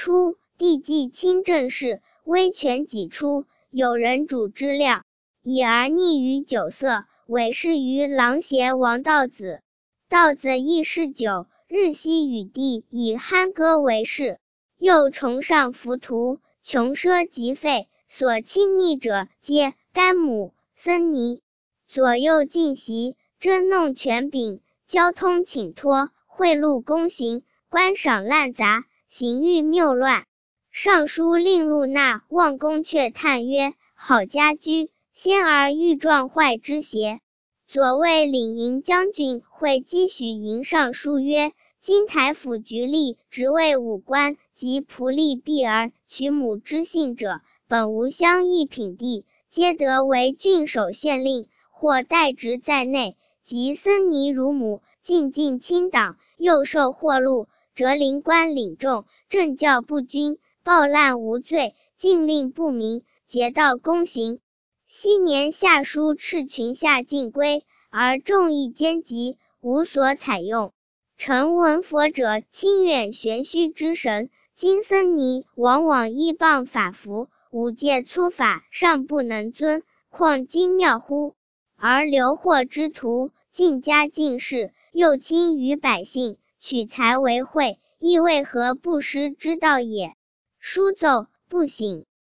初，帝既亲政事，威权己出，有人主之料，已而溺于酒色，委事于郎邪王道子。道子亦嗜酒，日夕与帝以酣歌为事，又崇尚浮屠，穷奢极废，所亲昵者皆干母、僧尼，左右进袭，争弄权柄，交通请托，贿赂公行，观赏滥杂，行欲谬乱。尚书令陆纳望宫阙叹曰：好家居，先而欲撞坏之邪？左卫领营将军会稽许营尚书曰：今台府局吏职位武官及仆隶婢儿娶母之姓者，本无相异品地，皆得为郡守县令，或代职在内，及僧尼乳母，进尽亲党，又受贿赂，折灵官领众，政教不均，暴滥无罪，禁令不明，劫盗公行。昔年下书斥群下禁规，而众议奸极，无所采用。臣闻佛者清远玄虚之神，今僧尼往往依谤法服，五戒粗法尚不能遵，况精妙乎？而流祸之徒，尽家尽室，又亲于百姓，取财为惠，亦为何不施之道也？书奏不省。